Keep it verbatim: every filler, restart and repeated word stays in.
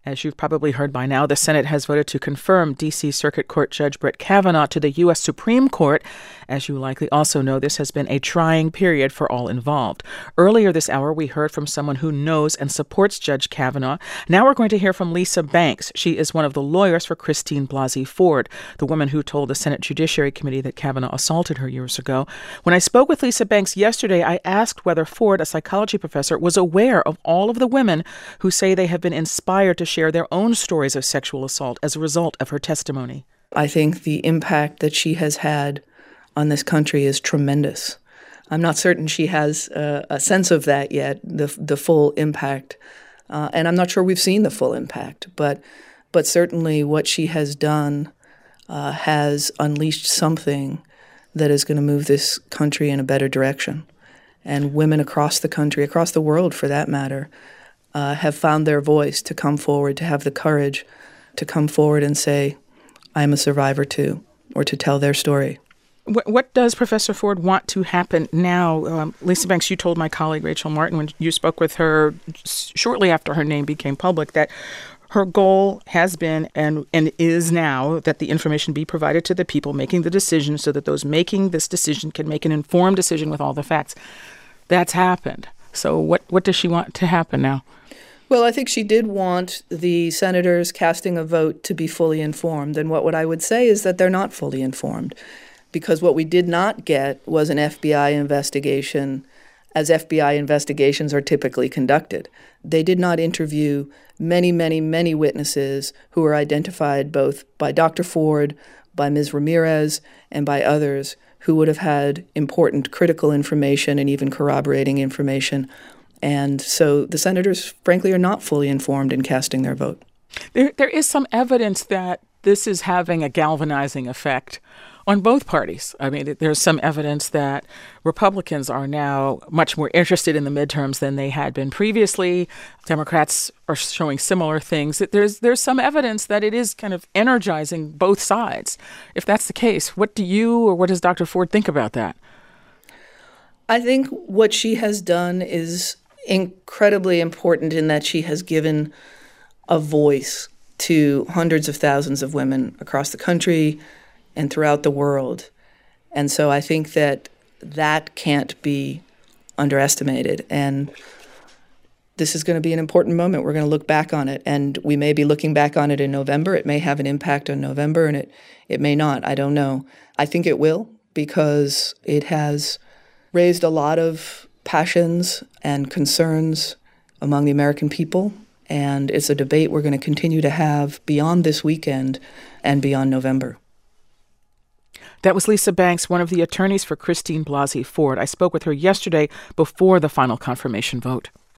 As you've probably heard by now, the Senate has voted to confirm D C. Circuit Court Judge Brett Kavanaugh to the U S. Supreme Court. As you likely also know, this has been a trying period for all involved. Earlier this hour, we heard from someone who knows and supports Judge Kavanaugh. Now we're going to hear from Lisa Banks. She is one of the lawyers for Christine Blasey Ford, the woman who told the Senate Judiciary Committee that Kavanaugh assaulted her years ago. When I spoke with Lisa Banks yesterday, I asked whether Ford, a psychology professor, was aware of all of the women who say they have been inspired to share their own stories of sexual assault as a result of her testimony. I think the impact that she has had on this country is tremendous. I'm not certain she has uh, a sense of that yet, the the full impact. Uh, and I'm not sure we've seen the full impact. But but certainly what she has done uh, has unleashed something that is going to move this country in a better direction. And women across the country, across the world for that matter, Uh, have found their voice to come forward, to have the courage to come forward and say, I'm a survivor too, or to tell their story. What, what does Professor Ford want to happen now? Um, Lisa Banks, you told my colleague Rachel Martin when you spoke with her shortly after her name became public that her goal has been and, and is now that the information be provided to the people making the decision so that those making this decision can make an informed decision with all the facts. That's happened. So what, what does she want to happen now? Well, I think she did want the senators casting a vote to be fully informed. And what, what I would say is that they're not fully informed, because what we did not get was an F B I investigation as F B I investigations are typically conducted. They did not interview many, many, many witnesses who were identified both by Doctor Ford, by Miz Ramirez, and by others who would have had important critical information and even corroborating information. And so the senators, frankly, are not fully informed in casting their vote. There, there is some evidence that this is having a galvanizing effect on both parties. I mean, there's some evidence that Republicans are now much more interested in the midterms than they had been previously. Democrats are showing similar things. There's there's some evidence that it is kind of energizing both sides. If that's the case, what do you or what does Doctor Ford think about that? I think what she has done is incredibly important in that she has given a voice to hundreds of thousands of women across the country and throughout the world. And so I think that that can't be underestimated. And this is going to be an important moment. We're going to look back on it, and we may be looking back on it in November. It may have an impact on November, and it, it may not. I don't know. I think it will, because it has raised a lot of passions and concerns among the American people, and it's a debate we're going to continue to have beyond this weekend and beyond November. That was Lisa Banks, one of the attorneys for Christine Blasey Ford. I spoke with her yesterday before the final confirmation vote.